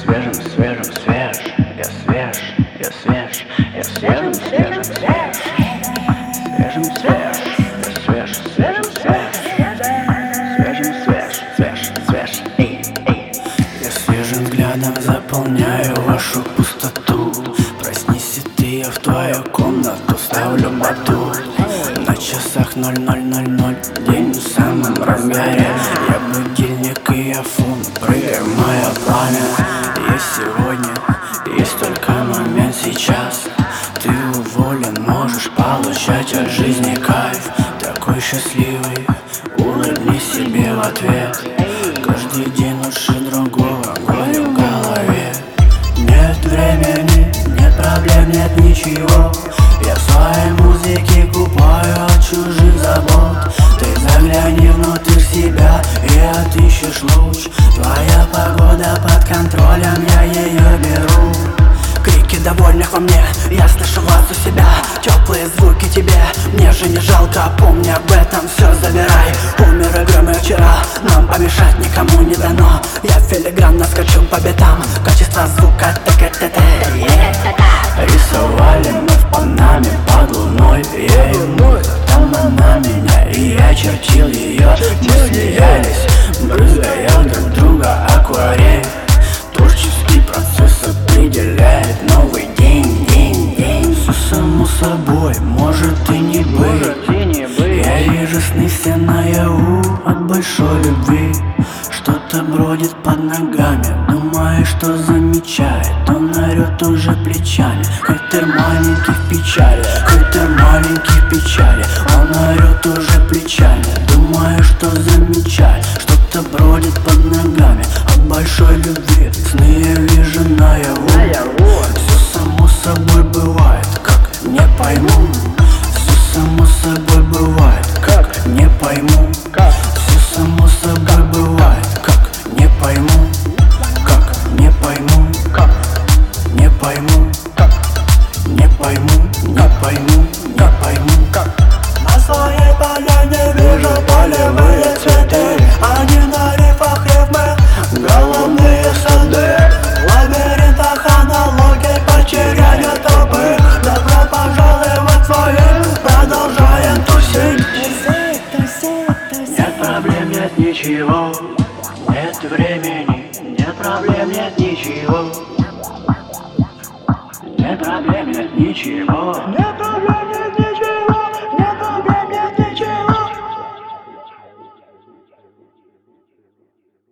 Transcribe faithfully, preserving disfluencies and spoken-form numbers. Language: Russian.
свежим, свежим, свеж. Я свеж, я свеж, я свежим, свежим, свеж. Свежим, свеж, я свеж, свежим, свеж. Свежим, свеж, свеж, свеж, эй, эй. Я свежим взглядом заполняю вашу пустоту. Проснись, и ты, я в твою комнату ставлю батут. На часах ноль ноль ноль ноль, день в самом разгаре. Я будильник и я фон, прыгай в мое пламя. Есть сегодня, есть только момент сейчас. Ты уволен, можешь получать от жизни кайф. Такой счастливый, улыбнись себе в ответ. Каждый день лучше другого, огонь в голове. Нет времени, нет проблем, нет ничего. Я в своей музыке купаю от чужих забот. Ты загляни внутрь себя и отыщешь луч. Твоя погода под контролем, я ее беру. Крики довольных во мне, я слышу вас у себя. Теплые звуки тебе, мне же не жалко. Помни об этом, все забирай. Умер игры вчера, нам помешать никому не дано. Я филигранно скачу по битам, качество звука ТКТТ. Рисовали мы в Панаме под луной, я ему, там она меня, и я чертил ее. Мы смеялись, брызгая друг друга акварель. Творческий процесс определяет новый день, день, день. Все само собой, может и не быть. Я вижу сны все наяву от большой любви. Что-то бродит под ногами, думаю, что замечает. Он орет уже плечами, хейтер маленький в печали. Хейтер маленький в печали, он орет уже плечами. Думаю, что замечает. Что-то бродит под ногами от большой любви. Сны я вижу наяву. Все само собой бывает, как не пойму. Все само собой бывает, как не пойму. Все само собой бывает, как не пойму. Как не пойму, как не пойму, как не пойму, не пойму, не пойму, как. На своей поляне вижу полевые цветы. Они на рифах рифмы, головные сады. В лабиринтах аналогий потеряли тропы. Добро пожаловать своим, продолжаем тусить. Нет проблем, нет ничего. Нет времени, нет проблем, нет ничего. Нет проблем, нет ничего. Нет проблем.